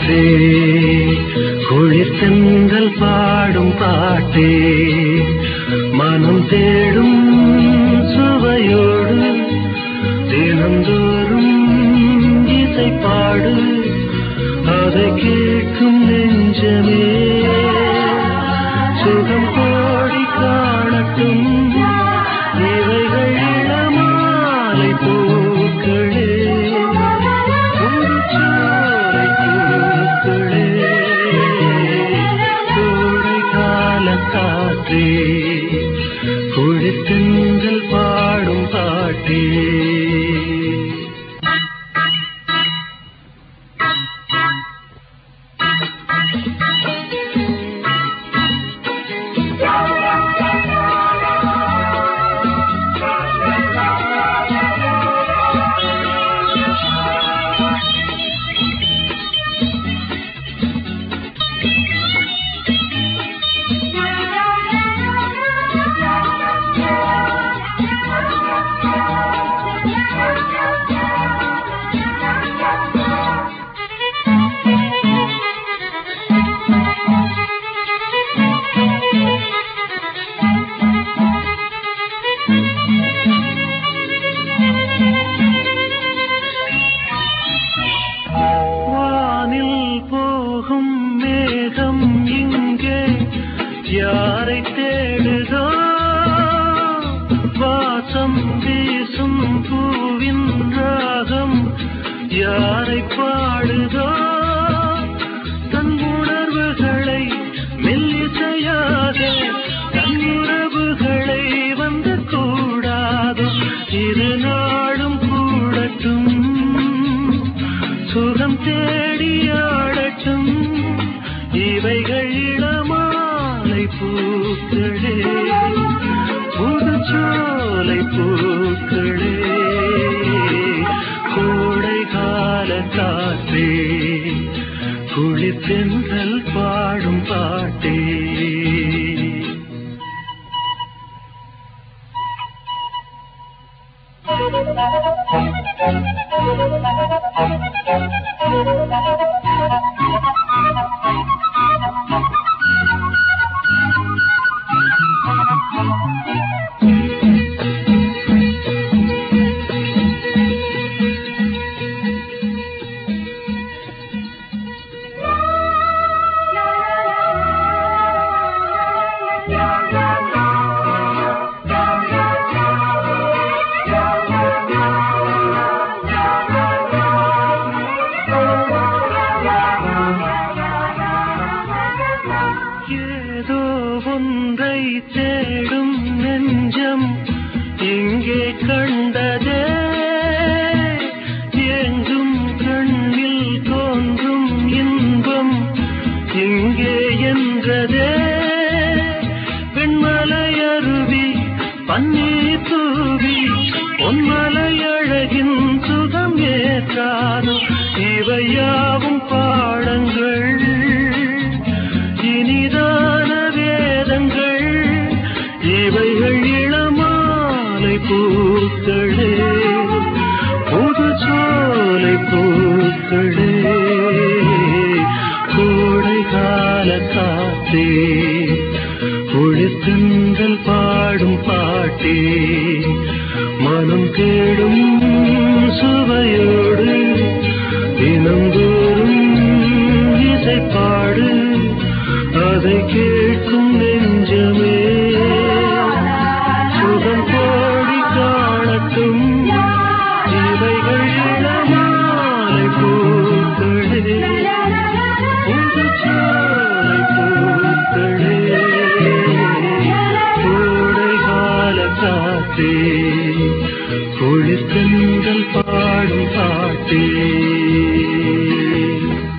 காற்றே, குளிர்தென்றல் பாடும் பாட்டே, மனம் தேடும் சுவையோடு தினந்தோறும் இசை பாடு, அதை கேட்கும் நெஞ்சமே சுகம் கோடி காணட்டும். இவைகள் இளமாலை பூக்களே, சோலை பூக்களே, கோடை கால காற்றே, குளிர்தென்றல் பாடும் பாட்டே. யாரை தேடுதோ வாசம் வீசும் பூவின் ராகம், யாரை பாடுதோ தன் உணர்வுகளை மெல்லிசையாக, தன் உறவுகளை வந்து கூடாதோ. இரு நாளும் கூடட்டும், சுகம் தேடி ஆடட்டும். இவைகள் இளமாலை பூக்களே, புதுச்சோலை பூக்களே, கோடை கால காற்றே, குளிர்தென்றல் பாடும் பாட்டே. ஏதோ ஒன்றை தேடும் நெஞ்சம் எங்கே கண்டதே, எங்கும் கண்ணில் தோன்றும் இன்பம் எங்கே என்றதே. பெண்மலை அருவி பன்னீர் தூவி பொன்மலை அழகின் சுகம் ஏற்றாதோ. இவையாவும் பாடங்கள், இனிதான வேதங்கள். இவைகள் இளமாலை பூக்களே, புதுச்சோலை பூக்களே, கோடை கால காற்றே, குளிர்தென்றல் பாடும் பாட்டே, மனம் தேடும் சுவையோடு தினந்தோறும் இசை பாடு, அதை கேட்கும் நெஞ்சமே சுகம் கோடி காணட்டும். இவைகள் இளமாலை பூக்களே, புதுச்சோலை பூக்களே, கோடை கால காற்றே, குளிர்தென்றல் பாடும் பாட்டே.